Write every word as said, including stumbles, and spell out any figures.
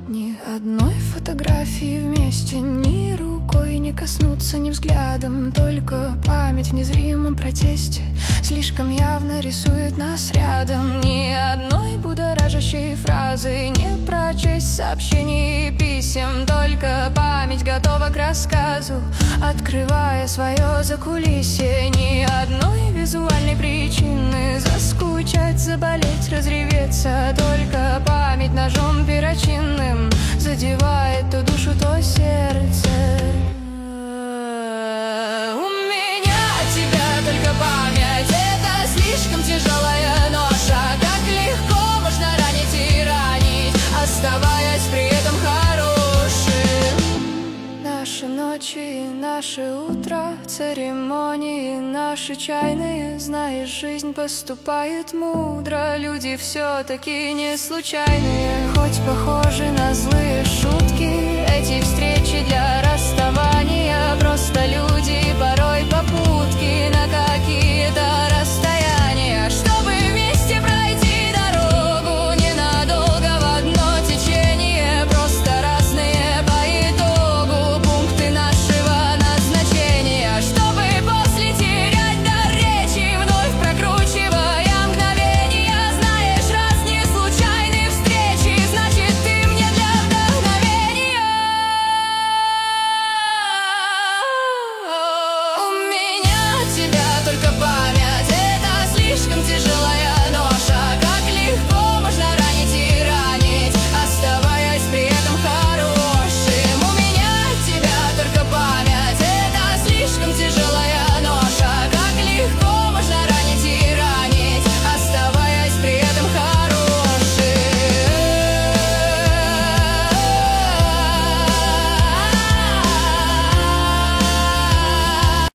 Ни одной фотографии вместе, ни рукой не коснуться, ни взглядом. Только память в незримом протесте слишком явно рисует нас рядом. Ни одной будоражащей фразы не прочесть сообщений и писем. Только память готова к рассказу, открывая свое закулисье. Ни одной визуальной причины заскучать, заболеть, разреветься. Только память ножом перочинным задевает то душу, то сердце. У меня от тебя только память, это слишком тяжелая ноша. Как легко можно ранить и ранить, оставаясь при этом хорошим. Наши ночи, наши утра, церемонии, наши чайные. Знаешь, жизнь поступает мудро, люди все-таки не случайные. Хоть похожи